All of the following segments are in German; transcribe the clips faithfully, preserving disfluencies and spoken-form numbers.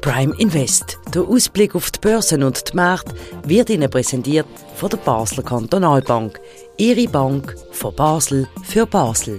Prime Invest. Der Ausblick auf die Börsen und die Märkte wird Ihnen präsentiert von der Basler Kantonalbank. Ihre Bank von Basel für Basel.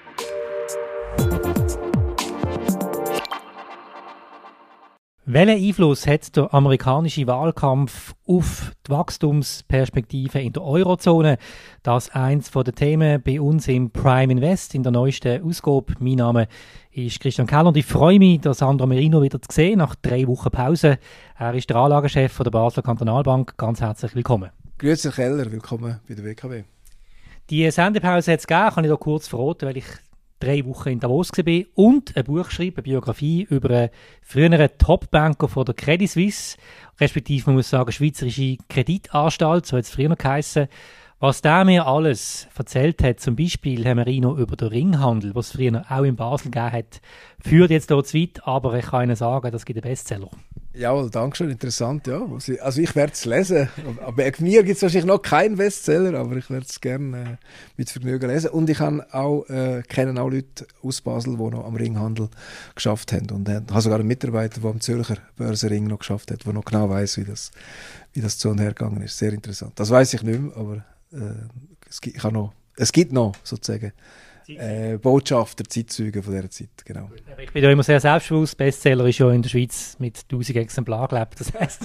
Welchen Einfluss hat der amerikanische Wahlkampf auf die Wachstumsperspektive in der Eurozone? Das ist eines der Themen bei uns im Prime Invest in der neuesten Ausgabe. Mein Name ist Christian Keller und ich freue mich, dass Sandro Merino wieder zu sehen nach drei Wochen Pause. Er ist der Anlagechef der Basler Kantonalbank. Ganz herzlich willkommen. Grüezi Keller, willkommen bei der W K W. Die Sendepause hat es gegeben, kann ich da kurz verraten, weil ich drei Wochen in Davos war und ein Buch schreibe, eine Biografie über einen früheren Top-Banker von der Credit Suisse, respektive, man muss sagen, Schweizerische Kreditanstalt, so hat es früher noch geheissen. Was der mir alles erzählt hat, zum Beispiel Herr Merino über den Ringhandel, was es früher auch in Basel gegeben hat, führt jetzt hier zu weit, aber ich kann Ihnen sagen, das gibt einen Bestseller. Ja, danke schön, interessant, ja. Also ich werde es lesen. Aber mir gibt es wahrscheinlich noch keinen Bestseller, aber ich werde es gerne äh, mit Vergnügen lesen. Und ich habe auch, äh, kenne auch Leute aus Basel, die noch am Ringhandel geschafft haben. Und äh, habe sogar einen Mitarbeiter, der am Zürcher Börsenring noch geschafft hat, der noch genau weiss, wie das, wie das zu und her gegangen ist. Sehr interessant. Das weiss ich nicht mehr, aber äh, es, gibt, ich habe noch, es gibt noch sozusagen Äh, Botschafter, Zeitzeugen von dieser Zeit, genau. Ich bin ja immer sehr selbstbewusst. Bestseller ist ja in der Schweiz mit tausend Exemplaren gelebt, das heisst.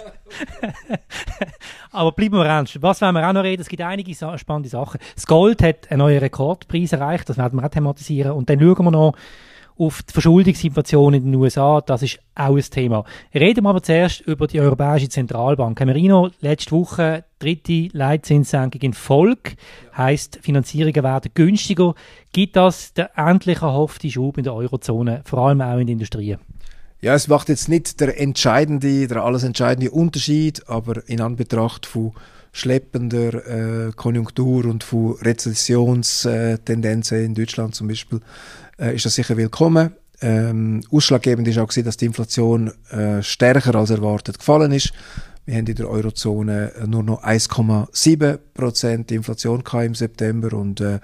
Aber bleiben wir ernst. Was wollen wir auch noch reden? Es gibt einige sa- spannende Sachen. Das Gold hat einen neuen Rekordpreis erreicht, das werden wir auch thematisieren. Und dann schauen wir noch auf die Verschuldungssituation in den U S A, das ist auch ein Thema. Reden wir aber zuerst über die Europäische Zentralbank. Herr Merino, letzte Woche dritte Leitzinssenkung in Folge, heisst, Finanzierungen werden günstiger. Gibt das den endlich erhofften Schub in der Eurozone, vor allem auch in der Industrie? Ja, es macht jetzt nicht der entscheidende, der alles entscheidende Unterschied, aber in Anbetracht von schleppender äh, Konjunktur und von Rezessionstendenzen in Deutschland zum Beispiel, äh, ist das sicher willkommen. Ähm, ausschlaggebend ist auch gewesen, dass die Inflation äh, stärker als erwartet gefallen ist. Wir haben in der Eurozone nur noch eins Komma sieben Prozent Inflation gehabt im September und äh,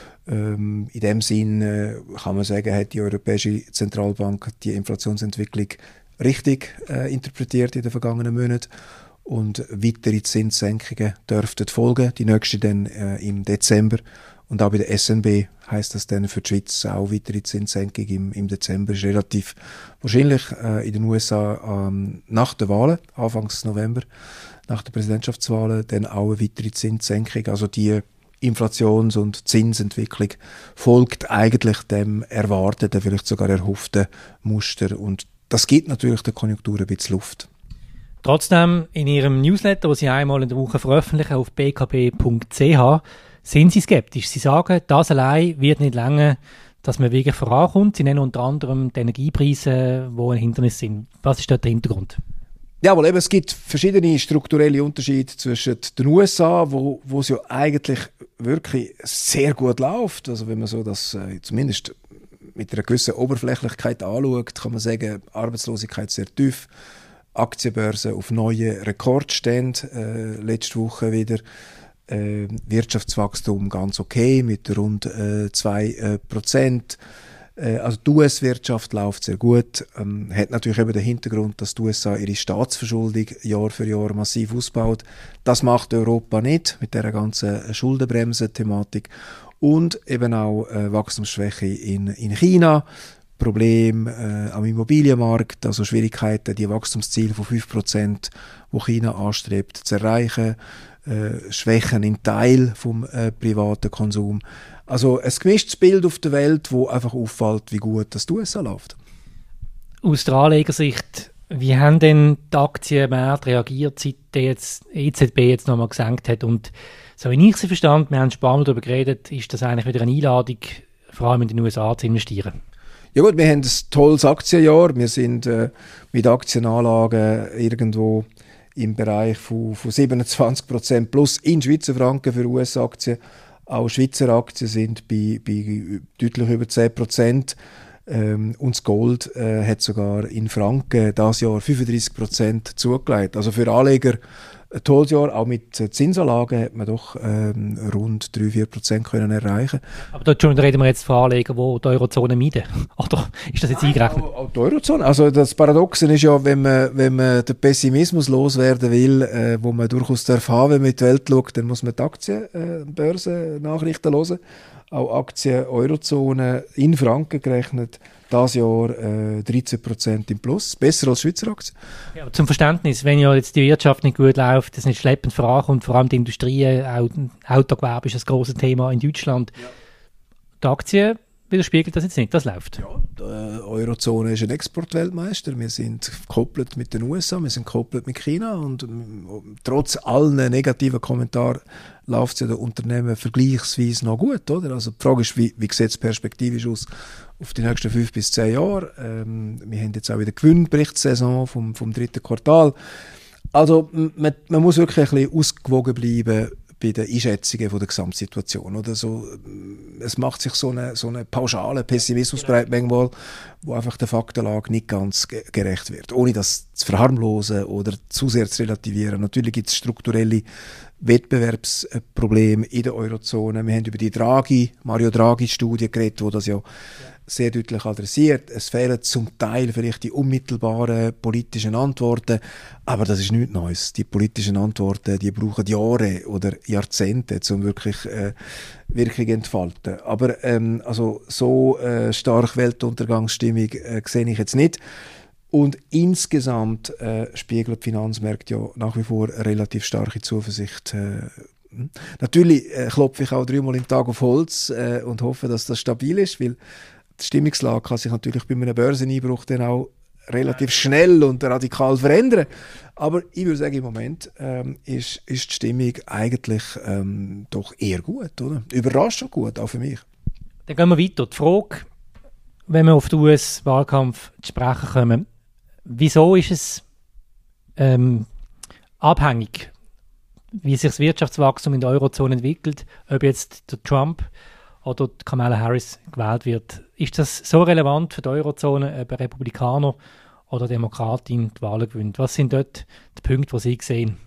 ähm, in dem Sinn äh, kann man sagen, hat die Europäische Zentralbank die Inflationsentwicklung richtig äh, interpretiert in den vergangenen Monaten. Und weitere Zinssenkungen dürften folgen, die nächste dann äh, im Dezember. Und auch bei der S N B heisst das dann für die Schweiz auch weitere Zinssenkung im, im Dezember. Ist relativ wahrscheinlich äh, in den U S A ähm, nach den Wahlen, Anfang November, nach den Präsidentschaftswahlen, dann auch eine weitere Zinssenkung. Also die Inflations- und Zinsentwicklung folgt eigentlich dem erwarteten, vielleicht sogar erhofften Muster. Und das gibt natürlich der Konjunktur ein bisschen Luft. Trotzdem, in Ihrem Newsletter, den Sie einmal in der Woche veröffentlichen, auf b k b punkt c h, sind Sie skeptisch. Sie sagen, das allein wird nicht länger, dass man wirklich vorankommt. Sie nennen unter anderem die Energiepreise, die ein Hindernis sind. Was ist dort der Hintergrund? Ja, weil eben, es gibt verschiedene strukturelle Unterschiede zwischen den U S A, wo, wo es ja eigentlich wirklich sehr gut läuft. Also wenn man so das äh, zumindest mit einer gewissen Oberflächlichkeit anschaut, kann man sagen, Arbeitslosigkeit sehr tief. Aktienbörse auf neuen Rekordständen, äh, letzte Woche wieder. Äh, Wirtschaftswachstum ganz okay mit rund äh, zwei Prozent. Äh, also die U S-Wirtschaft läuft sehr gut. Ähm, hat natürlich eben den Hintergrund, dass die U S A ihre Staatsverschuldung Jahr für Jahr massiv ausbaut. Das macht Europa nicht mit der ganzen Schuldenbremse-Thematik. Und eben auch äh, Wachstumsschwäche in, in China. Problem äh, am Immobilienmarkt, also Schwierigkeiten, die Wachstumsziele von fünf Prozent, die China anstrebt, zu erreichen, äh, Schwächen im Teil vom äh, privaten Konsum. Also ein gemischtes Bild auf der Welt, wo einfach auffällt, wie gut das die U S A läuft. Aus der Anlegersicht, wie haben denn die Aktienmärkte reagiert, seit die jetzt E Z B jetzt nochmal gesenkt hat? Und so wie ich sie verstand, wir haben schon ein paar Mal darüber geredet, ist das eigentlich wieder eine Einladung, vor allem in den U S A zu investieren? Ja gut, wir haben ein tolles Aktienjahr. Wir sind äh, mit Aktienanlagen irgendwo im Bereich von, von siebenundzwanzig Prozent plus in Schweizer Franken für U S-Aktien. Auch Schweizer Aktien sind bei, bei deutlich über zehn Prozent. Ähm, und das Gold äh, hat sogar in Franken dieses Jahr fünfunddreissig Prozent zugelegt. Also für Anleger ein tolles Jahr. Auch mit Zinsanlagen hat man doch ähm, rund drei bis vier Prozent können erreichen. Aber dort schon reden wir jetzt von Anlegern, die die Eurozone meiden. Oder ist das jetzt eingerechnet? Auch, auch die Eurozone. Also das Paradoxe ist ja, wenn man, wenn man den Pessimismus loswerden will, äh, wo man durchaus darf haben, wenn man in die Welt schaut, dann muss man die Aktienbörsen, äh, Nachrichten hören. Auch Aktien Eurozone in Franken gerechnet, das Jahr äh, dreizehn Prozent im Plus. Besser als Schweizer Aktien. Ja, zum Verständnis, wenn ja jetzt die Wirtschaft nicht gut läuft, das nicht schleppend vorankommt, vor allem die Industrie, auch Autogewerbe ist ein grosses Thema in Deutschland. Ja. Die Aktien widerspiegelt das jetzt nicht, das läuft. Ja, die Eurozone ist ein Exportweltmeister. Wir sind gekoppelt mit den U S A, wir sind gekoppelt mit China und ähm, trotz allen negativen Kommentaren läuft es ja den Unternehmen vergleichsweise noch gut, oder? Also die Frage ist, wie, wie sieht es perspektivisch aus auf die nächsten fünf bis zehn Jahre? Ähm, wir haben jetzt auch wieder Gewinnberichtssaison vom, vom dritten Quartal. Also man, man muss wirklich ein bisschen ausgewogen bleiben bei den Einschätzungen von der Gesamtsituation. Oder so, es macht sich so eine, so eine pauschale Pessimismus breit manchmal, wo einfach der Faktenlage nicht ganz ge- gerecht wird. Ohne das zu verharmlosen oder zu sehr zu relativieren. Natürlich gibt es strukturelle Wettbewerbsprobleme in der Eurozone. Wir haben über die Draghi, Mario Draghi-Studie geredet, wo das ja sehr deutlich adressiert. Es fehlen zum Teil vielleicht die unmittelbaren politischen Antworten, aber das ist nichts Neues. Die politischen Antworten, die brauchen Jahre oder Jahrzehnte, um wirklich äh, Wirkung entfalten. Aber ähm, also so äh, stark Weltuntergangsstimmung äh, sehe ich jetzt nicht. Und insgesamt äh, spiegeln die Finanzmärkte ja nach wie vor eine relativ starke Zuversicht. Äh, Natürlich äh, klopfe ich auch dreimal im Tag auf Holz äh, und hoffe, dass das stabil ist, weil die Stimmungslage kann sich natürlich bei einem Börseneinbruch dann auch relativ schnell und radikal verändern. Aber ich würde sagen, im Moment ähm, ist, ist die Stimmung eigentlich ähm, doch eher gut, oder? Überraschend gut, auch für mich. Dann gehen wir weiter. Die Frage, wenn wir auf den U S-Wahlkampf zu sprechen kommen, wieso ist es ähm, abhängig, wie sich das Wirtschaftswachstum in der Eurozone entwickelt, ob jetzt der Trump oder die Kamala Harris gewählt wird? Ist das so relevant für die Eurozone, ob ein Republikaner oder Demokratin die Wahlen gewinnt? Was sind dort die Punkte, die Sie sehen?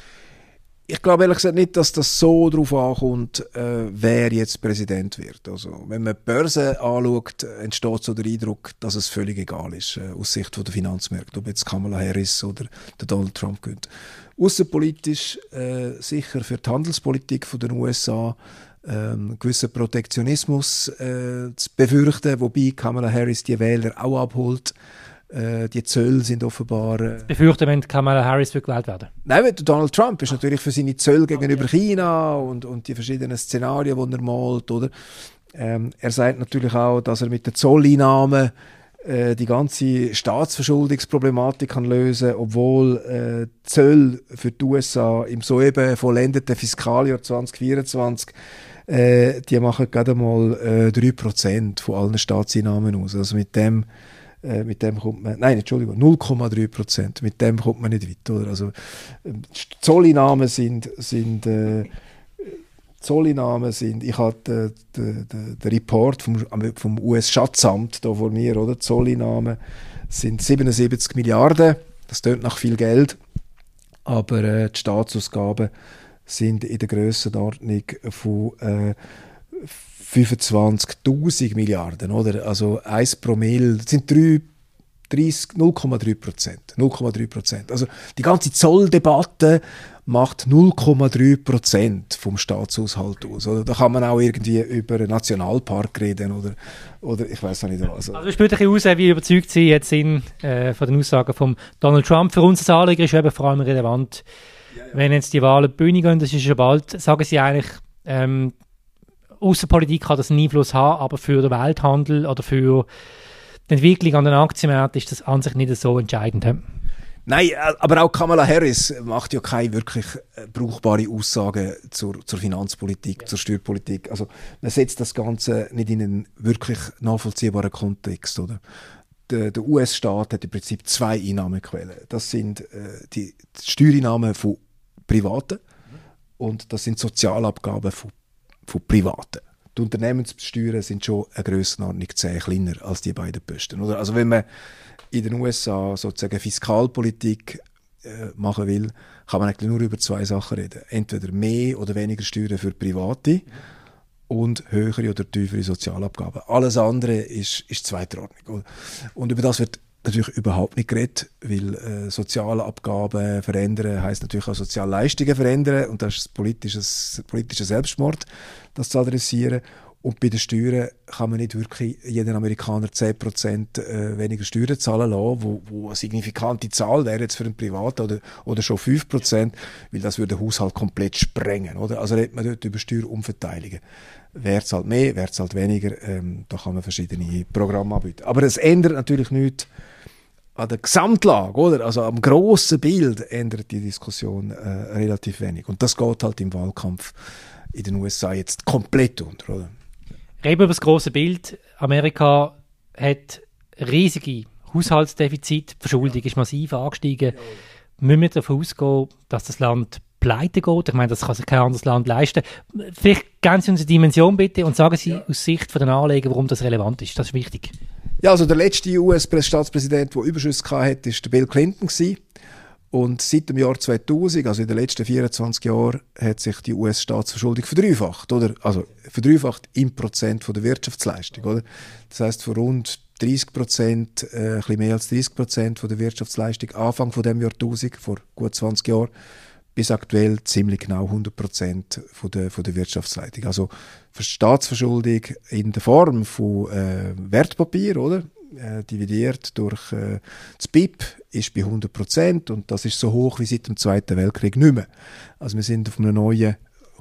Ich glaube ehrlich gesagt nicht, dass das so darauf ankommt, äh, wer jetzt Präsident wird. Also, wenn man die Börse anschaut, entsteht so der Eindruck, dass es völlig egal ist, äh, aus Sicht von der Finanzmärkte, ob jetzt Kamala Harris oder der Donald Trump gewinnt. Außenpolitisch äh, sicher für die Handelspolitik von den U S A ähm, gewissen Protektionismus äh, zu befürchten, wobei Kamala Harris die Wähler auch abholt. Äh, die Zölle sind offenbar... Äh, befürchten, wenn Kamala Harris gewählt werden? Nein, Donald Trump ist natürlich für seine Zölle gegenüber China und, und die verschiedenen Szenarien, die er malt. Oder? Ähm, er sagt natürlich auch, dass er mit den Zolleinnahmen äh, die ganze Staatsverschuldungsproblematik kann lösen, obwohl äh, die Zölle für die U S A im soeben vollendeten Fiskaljahr zwanzig vierundzwanzig äh, die machen gerade mal äh, drei Prozent von allen Staatseinnahmen aus. Also mit dem Äh, mit dem kommt man, nein, Entschuldigung, null Komma drei Prozent. Mit dem kommt man nicht weiter. Oder? Also, äh, Zolleinnahmen sind, sind, äh, Zolleinnahmen sind, ich hatte den, den, den Report vom, vom U S-Schatzamt da vor mir, oder? Zolleinnahmen sind siebenundsiebzig Milliarden, das tönt nach viel Geld, aber äh, die Staatsausgaben sind in der Grössenordnung von äh, fünfundzwanzigtausend Milliarden, oder? Also eins Promille, das sind null Komma drei Prozent. null Komma drei Prozent. Also die ganze Zolldebatte macht null Komma drei Prozent vom Staatshaushalt aus. Oder? Da kann man auch irgendwie über einen Nationalpark reden oder, oder ich weiß auch nicht was. Also es spielt ein bisschen aus, wie überzeugt Sie jetzt sind äh, von den Aussagen von Donald Trump. Für uns als Anleger ist eben vor allem relevant, ja, ja. Wenn jetzt die Wahlen auf die Bühne gehen, das ist schon bald, sagen Sie eigentlich, ähm, Außenpolitik kann das einen Einfluss haben, aber für den Welthandel oder für die Entwicklung an den Aktienmärkten ist das an sich nicht so entscheidend. He? Nein, aber auch Kamala Harris macht ja keine wirklich brauchbare Aussagen zur, zur Finanzpolitik, ja. zur Steuerpolitik. Also man setzt das Ganze nicht in einen wirklich nachvollziehbaren Kontext. Oder? Der, der U S-Staat hat im Prinzip zwei Einnahmequellen. Das sind äh, die Steuereinnahmen von Privaten mhm. und das sind Sozialabgaben von von Privaten. Die Unternehmenssteuern sind schon eine Grössenordnung zehn kleiner als die beiden Posten. Oder? Also wenn man in den U S A sozusagen Fiskalpolitik äh, machen will, kann man eigentlich nur über zwei Sachen reden. Entweder mehr oder weniger Steuern für Private und höhere oder tiefere Sozialabgaben. Alles andere ist, ist zweitrangig. Und über das wird natürlich überhaupt nicht geredet, weil äh, Sozialabgaben verändern heisst natürlich auch Sozialleistungen verändern und das ist politisches, politischer Selbstmord, das zu adressieren. Und bei den Steuern kann man nicht wirklich jeden Amerikaner zehn Prozent äh, weniger Steuern zahlen lassen, wo, wo eine signifikante Zahl wäre jetzt für einen Privaten oder, oder schon fünf Prozent, weil das würde den Haushalt komplett sprengen. Oder? Also redet man dort über Steuerumverteilungen. Wer zahlt mehr, wer zahlt weniger, ähm, da kann man verschiedene Programme anbieten. Aber es ändert natürlich nichts an der Gesamtlage, oder? Also am grossen Bild ändert die Diskussion äh, relativ wenig. Und das geht halt im Wahlkampf in den U S A jetzt komplett unter, oder? Reden wir über das grosse Bild. Amerika hat riesige Haushaltsdefizite, die Verschuldung ist massiv angestiegen. Ja. Müssen wir davon ausgehen, dass das Land pleite geht? Ich meine, das kann sich kein anderes Land leisten. Vielleicht geben Sie uns eine Dimension bitte und sagen Sie ja. aus Sicht der Anleger, warum das relevant ist. Das ist wichtig. Ja, also der letzte U S-Staatspräsident, der Überschüsse hatte, war der Bill Clinton gewesen. Und seit dem Jahr zweitausend, also in den letzten vierundzwanzig Jahren, hat sich die U S-Staatsverschuldung verdreifacht, oder? Also verdreifacht im Prozent von der Wirtschaftsleistung, oder? Das heisst, von rund dreißig Prozent, äh, ein bisschen mehr als dreißig Prozent von der Wirtschaftsleistung Anfang von dem Jahrtausend, vor gut zwanzig Jahren, bis aktuell ziemlich genau hundert Prozent von der, von der Wirtschaftsleistung. Also Staatsverschuldung in der Form von äh, Wertpapier, oder? Äh, dividiert durch äh, das B I P ist bei hundert Prozent und das ist so hoch wie seit dem Zweiten Weltkrieg nicht mehr. Also wir sind auf einem neuen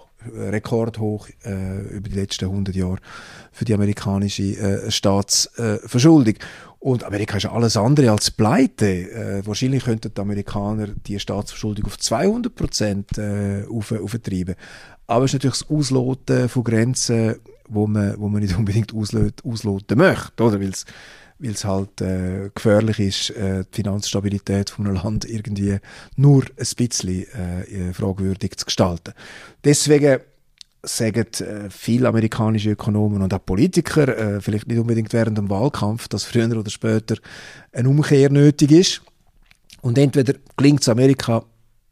Rekordhoch äh, über die letzten hundert Jahre für die amerikanische äh, Staatsverschuldung. Äh, und Amerika ist ja alles andere als pleite. Äh, wahrscheinlich könnten die Amerikaner die Staatsverschuldung auf zweihundert Prozent äh, auf, auftreiben. Aber es ist natürlich das Ausloten von Grenzen, wo man, wo man nicht unbedingt ausloten, ausloten möchte, oder? Weil's weil es halt äh, gefährlich ist, äh, die Finanzstabilität von einem Land irgendwie nur ein bisschen äh, fragwürdig zu gestalten. Deswegen sagen äh, viele amerikanische Ökonomen und auch Politiker, äh, vielleicht nicht unbedingt während dem Wahlkampf, dass früher oder später eine Umkehr nötig ist. Und entweder gelingt es Amerika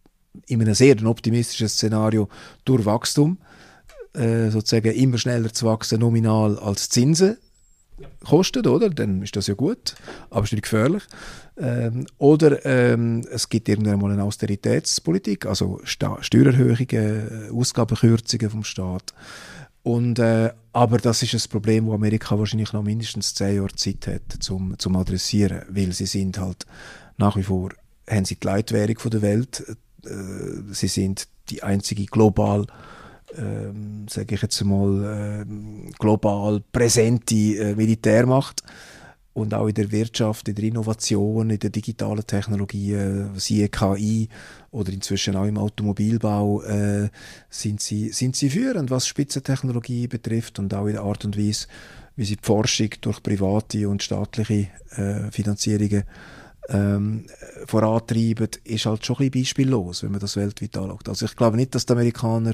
in einem sehr optimistischen Szenario durch Wachstum, äh, sozusagen immer schneller zu wachsen nominal als Zinsen kostet, oder? Dann ist das ja gut, aber es ist nicht gefährlich. Ähm, oder ähm, es gibt irgendwann mal eine Austeritätspolitik, also Sta- Steuererhöhungen, Ausgabenkürzungen vom Staat. Und, äh, aber das ist ein Problem, wo Amerika wahrscheinlich noch mindestens zehn Jahre Zeit hat, zum zum adressieren, weil sie sind halt nach wie vor, haben sie die Leitwährung von der Welt, äh, sie sind die einzige global Ähm, sage ich jetzt mal, äh, global präsente äh, Militärmacht und auch in der Wirtschaft, in der Innovation, in der digitalen Technologie, äh, siehe K I oder inzwischen auch im Automobilbau äh, sind sie, sind sie führend, was Spitzentechnologie betrifft und auch in der Art und Weise, wie sie die Forschung durch private und staatliche äh, Finanzierungen ähm, vorantreiben, ist halt schon ein bisschen beispiellos, wenn man das weltweit anschaut. Also ich glaube nicht, dass die Amerikaner,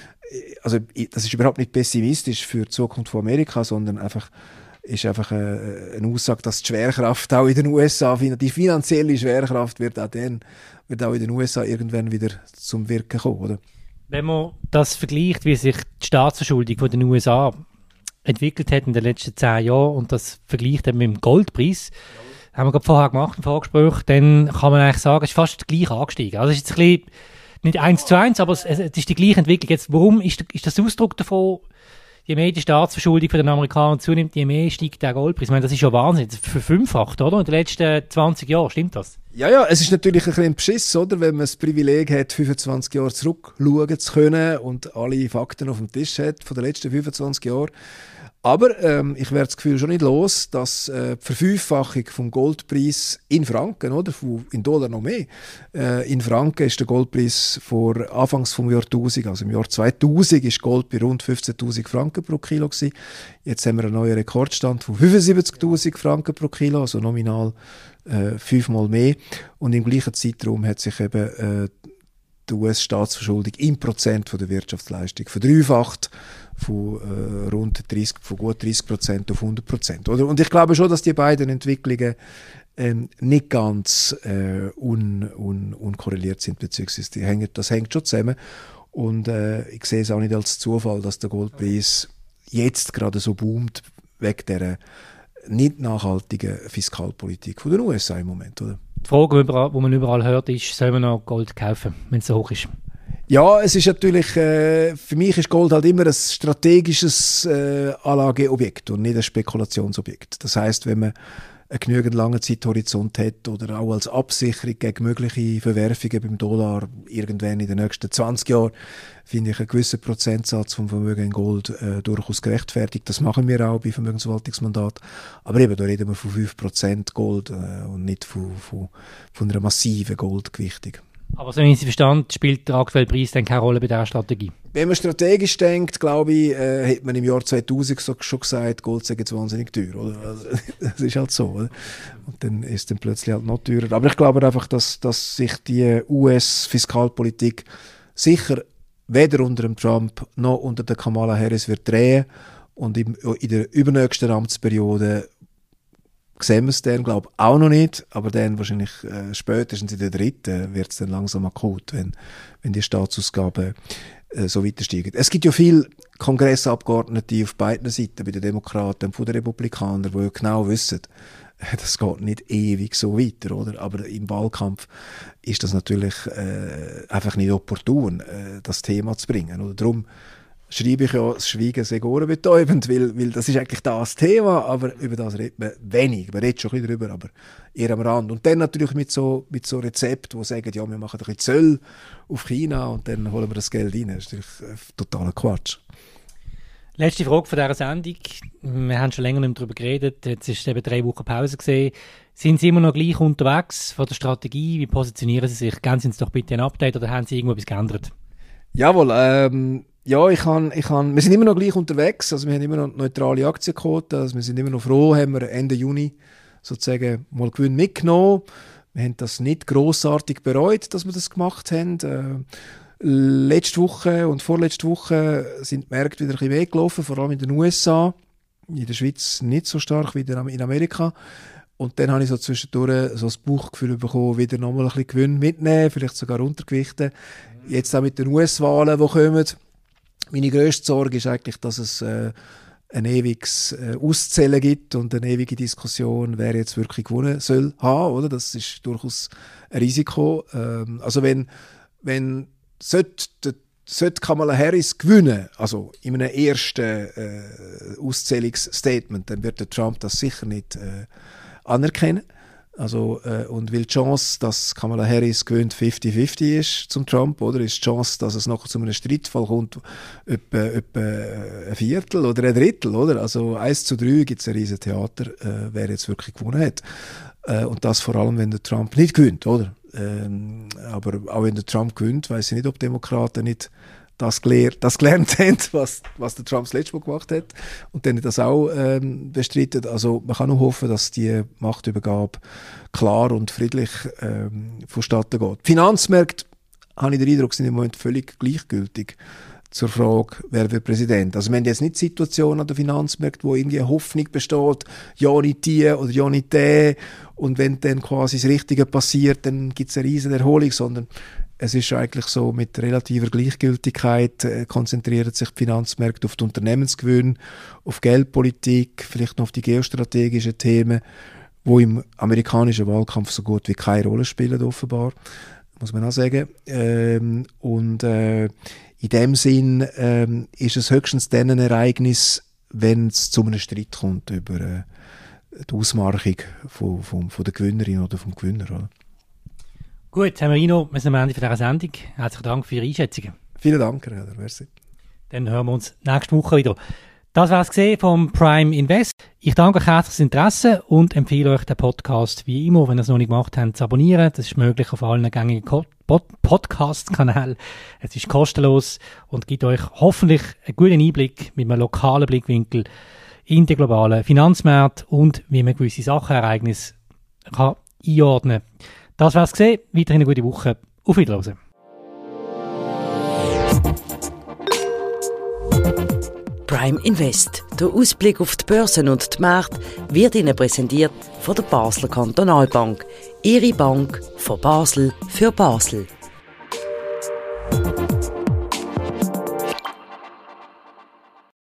also das ist überhaupt nicht pessimistisch für die Zukunft von Amerika, sondern einfach ist einfach eine, eine Aussage, dass die Schwerkraft auch in den U S A, die finanzielle Schwerkraft wird auch, dann, wird auch in den U S A irgendwann wieder zum Wirken kommen, oder? Wenn man das vergleicht, wie sich die Staatsverschuldung von den U S A entwickelt hat in den letzten zehn Jahren und das vergleicht mit dem Goldpreis, ja, haben wir gerade vorher gemacht im Vorgespräch, dann kann man eigentlich sagen, es ist fast gleich angestiegen. Also es ist jetzt ein bisschen nicht eins zu eins, aber es, es ist die gleiche Entwicklung. Jetzt, warum ist, ist das Ausdruck davon, je mehr die Staatsverschuldung von den Amerikanern zunimmt, je mehr steigt der Goldpreis? Ich meine, das ist schon Wahnsinn. Verfünffacht, oder? In den letzten zwanzig Jahren, stimmt das? Ja, ja, es ist natürlich ein bisschen ein Beschiss, oder? Wenn man das Privileg hat, fünfundzwanzig Jahre zurückschauen zu können und alle Fakten auf dem Tisch hat von den letzten fünfundzwanzig Jahren. Aber ähm, ich werde das Gefühl schon nicht los, dass äh, die Verfünffachung vom Goldpreis in Franken, oder in Dollar noch mehr, äh, in Franken ist der Goldpreis vor Anfangs vom Jahrtausend, also im Jahr zweitausend, ist Gold bei rund fünfzehntausend Franken pro Kilo gewesen. Jetzt haben wir einen neuen Rekordstand von fünfundsiebzigtausend Franken pro Kilo, also nominal äh, fünfmal mehr. Und im gleichen Zeitraum hat sich eben äh, die U S-Staatsverschuldung im Prozent von der Wirtschaftsleistung verdreifacht, von, äh, rund dreißig, von gut dreißig Prozent auf hundert Prozent. Oder? Und ich glaube schon, dass die beiden Entwicklungen ähm, nicht ganz äh, un, un, unkorreliert sind, beziehungsweise die hängen, das hängt schon zusammen. Und äh, ich sehe es auch nicht als Zufall, dass der Goldpreis jetzt gerade so boomt, wegen dieser nicht nachhaltigen Fiskalpolitik von den U S A im Moment, oder? Die Frage, die man überall hört, ist, soll man noch Gold kaufen, wenn es so hoch ist? Ja, es ist natürlich, äh, für mich ist Gold halt immer ein strategisches äh, Anlageobjekt und nicht ein Spekulationsobjekt. Das heißt, wenn man einen genügend langen Zeithorizont hat oder auch als Absicherung gegen mögliche Verwerfungen beim Dollar irgendwann in den nächsten zwanzig Jahren, finde ich einen gewissen Prozentsatz vom Vermögen in Gold äh, durchaus gerechtfertigt. Das machen wir auch bei Vermögensverwaltungsmandat. Aber eben, da reden wir von fünf Prozent Gold äh, und nicht von, von, von einer massiven Goldgewichtung. Aber so wie ich verstand, spielt der aktuelle Preis dann keine Rolle bei dieser Strategie? Wenn man strategisch denkt, glaube ich, äh, hat man im Jahr zweitausend so, schon gesagt, Gold sei jetzt wahnsinnig teuer. Oder? Also, das ist halt so. Oder? Und dann ist es dann plötzlich halt noch teurer. Aber ich glaube einfach, dass, dass sich die U S-Fiskalpolitik sicher weder unter dem Trump noch unter der Kamala Harris wird drehen. Und im, in der übernächsten Amtsperiode sehen wir es dann, glaube ich, auch noch nicht, aber dann wahrscheinlich äh, spätestens in der dritten wird es dann langsam akut, wenn, wenn die Staatsausgaben äh, so weiter steigen. Es gibt ja viele Kongressabgeordnete auf beiden Seiten, bei den Demokraten und von den Republikanern, die ja genau wissen, das geht nicht ewig so weiter, oder? Aber im Wahlkampf ist das natürlich äh, einfach nicht opportun, äh, das Thema zu bringen. Oder darum schreibe ich ja, das Schweigen sei ohrenbetäubend, weil, weil das ist eigentlich das Thema, aber über das redet man wenig. Man redet schon ein bisschen drüber, aber eher am Rand. Und dann natürlich mit so, mit so Rezepten, die sagen, ja, wir machen ein bisschen Zöll auf China und dann holen wir das Geld rein. Das ist natürlich totaler Quatsch. Letzte Frage von dieser Sendung. Wir haben schon länger nicht mehr darüber geredet. Jetzt ist eben drei Wochen Pause gesehen. Sind Sie immer noch gleich unterwegs von der Strategie? Wie positionieren Sie sich? Geben Sie uns doch bitte ein Update oder haben Sie irgendwo etwas geändert? Jawohl, ähm, ja, ich kann, ich kann, wir sind immer noch gleich unterwegs. Also wir haben immer noch neutrale Aktienquote. Also wir sind immer noch froh, haben wir Ende Juni sozusagen mal Gewinn mitgenommen. Wir haben das nicht grossartig bereut, dass wir das gemacht haben. Äh, Letzte Woche und vorletzte Woche sind die Märkte wieder ein bisschen weggelaufen, vor allem in den U S A. In der Schweiz nicht so stark wie in Amerika. Und dann habe ich so zwischendurch so das Bauchgefühl bekommen, wieder nochmal ein bisschen Gewinn mitnehmen, vielleicht sogar runtergewichten. Jetzt auch mit den U S-Wahlen, die kommen. Meine grösste Sorge ist eigentlich, dass es äh, ein ewiges äh, Auszählen gibt und eine ewige Diskussion, wer jetzt wirklich gewonnen soll haben, oder? Das ist durchaus ein Risiko. Ähm, also wenn, wenn Sollte, sollte Kamala Harris gewinnen, also in einem ersten äh, Auszählungsstatement, dann wird der Trump das sicher nicht äh, anerkennen. Also, äh, und weil die Chance, dass Kamala Harris gewinnt, fifty fifty ist zum Trump, oder ist die Chance, dass es noch zu einem Streitfall kommt, etwa, etwa ein Viertel oder ein Drittel, oder? Also eins zu drei gibt es ein riesen Theater, äh, wer jetzt wirklich gewonnen hat. Äh, und das vor allem, wenn der Trump nicht gewinnt, oder? Ähm, aber auch wenn der Trump gewinnt, weiss ich nicht, ob Demokraten nicht das, gelehr- das gelernt haben, was, was der Trump das letzte Mal gemacht hat und dann das auch ähm, bestreiten. Also man kann nur hoffen, dass die Machtübergabe klar und friedlich ähm, vonstatten geht. Die Finanzmärkte, habe ich den Eindruck, sind im Moment völlig gleichgültig zur Frage, wer wird Präsident. Also wir haben jetzt nicht die Situation an den Finanzmärkten, wo irgendwie eine Hoffnung besteht, ja nicht die oder ja nicht der, und wenn dann quasi das Richtige passiert, dann gibt es eine riesen Erholung, sondern es ist eigentlich so, mit relativer Gleichgültigkeit äh, konzentrieren sich die Finanzmärkte auf die Unternehmensgewinne, auf Geldpolitik, vielleicht noch auf die geostrategischen Themen, die im amerikanischen Wahlkampf so gut wie keine Rolle spielen, offenbar, muss man auch sagen. Ähm, und äh, in dem Sinn ähm, ist es höchstens dann ein Ereignis, wenn es zu einem Streit kommt über äh, die Ausmarchung von, von, von der Gewinnerin oder vom Gewinner. Oder? Gut, Herr Marino, wir sind am Ende dieser Sendung. Herzlichen Dank für Ihre Einschätzungen. Vielen Dank, Herr Heller. Merci. Dann hören wir uns nächste Woche wieder. Das war es vom Prime Invest. Ich danke euch herzlich fürs Interesse und empfehle euch den Podcast wie immer, wenn ihr es noch nicht gemacht habt, zu abonnieren. Das ist möglich auf allen gängigen Podcast-Kanälen. Es ist kostenlos und gibt euch hoffentlich einen guten Einblick mit einem lokalen Blickwinkel in die globalen Finanzmärkte und wie man gewisse Sachenereignisse kann einordnen kann. Das war es. Weiterhin eine gute Woche. Auf Wiedersehen. Prime Invest. Der Ausblick auf die Börsen und die Märkte wird Ihnen präsentiert von der Basler Kantonalbank. Ihre Bank von Basel für Basel.